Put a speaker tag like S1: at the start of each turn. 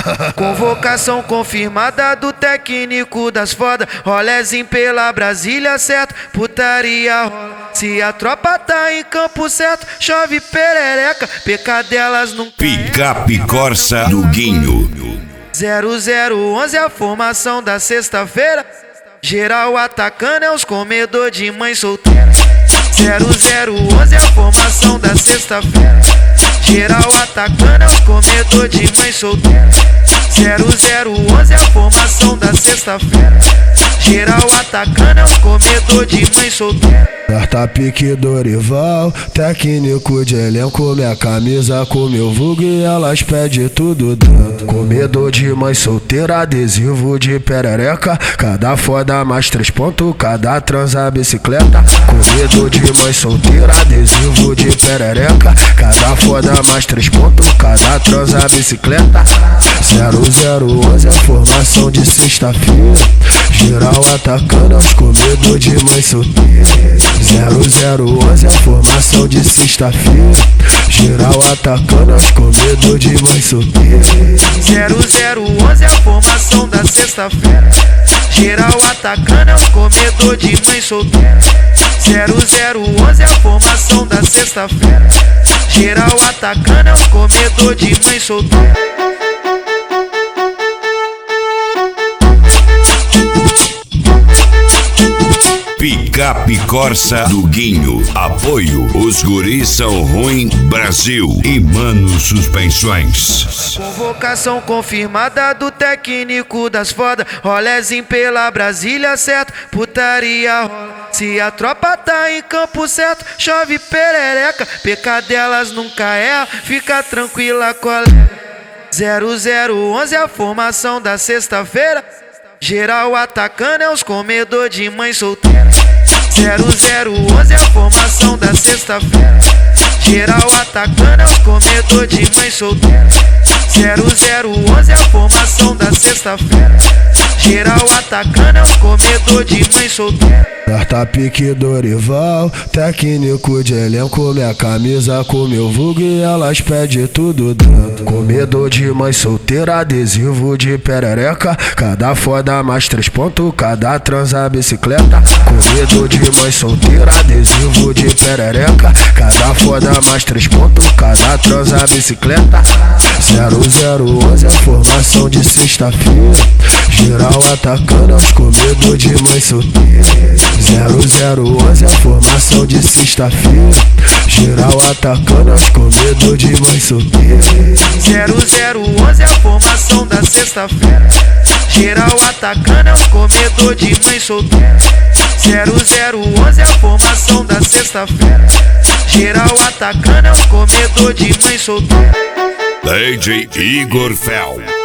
S1: Convocação confirmada do técnico das foda. Rolezinho pela Brasília, certo? Putaria rola. Se a tropa tá em campo certo, chove perereca, pecadelas nunca.
S2: Picape Corsa do Guinho.
S1: 0011 a formação da sexta-feira. Geral atacando é os comedor de mãe solteira. 0011 a formação da sexta-feira. Geral atacando é os comedor de mãe solteira. 0011 a formação da sexta-feira. Geral atacando é os comedor de mãe solteira.
S3: Carta pique Dorival, técnico de elenco, minha camisa com meu vulgo e elas pedem tudo dentro. Comedor de mãe solteira, adesivo de perereca, cada foda mais 3 pontos, cada transa bicicleta. Comedor de mãe solteira, adesivo de perereca, cada foda mais 3 pontos, cada transa bicicleta. 0011 a formação de sexta-feira. Geral atacando aos comedor de mãe solteira. 0011 a formação de sexta-feira. Geral atacando aos comedor de mãe solteira.
S1: 0011 a formação da sexta-feira. Geral atacando aos comedor de mãe solteira. 0011 a formação da sexta-feira. Geral atacando aos comedor de mãe solteira.
S2: Picape Corsa do Guinho. Apoio. Os guris são ruim Brasil e Mano Suspensões.
S1: Convocação confirmada do técnico das foda. Rolezinho pela Brasília, certo? Putaria rola. Se a tropa tá em campo certo, chove perereca, pecadelas nunca erra, fica tranquila, colega. 0011 a formação da sexta-feira. Geral atacando é os comedor de mãe solteira. 0011 a formação da sexta-feira. Geral atacando é os comedor de mãe solteira. 0011 a formação da sexta-feira. Geral atacando é os comedor de mãe solteira.
S3: Carta pique Dorival, técnico de elenco, minha camisa com meu vulgo e elas pedem tudo dentro. Comedor de mãe solteira, adesivo de perereca, cada foda mais 3 pontos, cada transa bicicleta. Comedor de mãe solteira, adesivo de perereca, cada foda mais 3 pontos, cada transa bicicleta. 0011 a formação de sexta-feira. Geral atacando aos comedor de mãe solteira. 0011 a formação de sexta-feira. Geral atacando aos comedor de mãe solteira.
S1: 0011 a formação da sexta-feira. Geral atacando aos comedor de mãe solteira. 0011 a formação da sexta-feira. Geral atacando aos comedor de mãe solteira.
S2: DJ Igor Fel.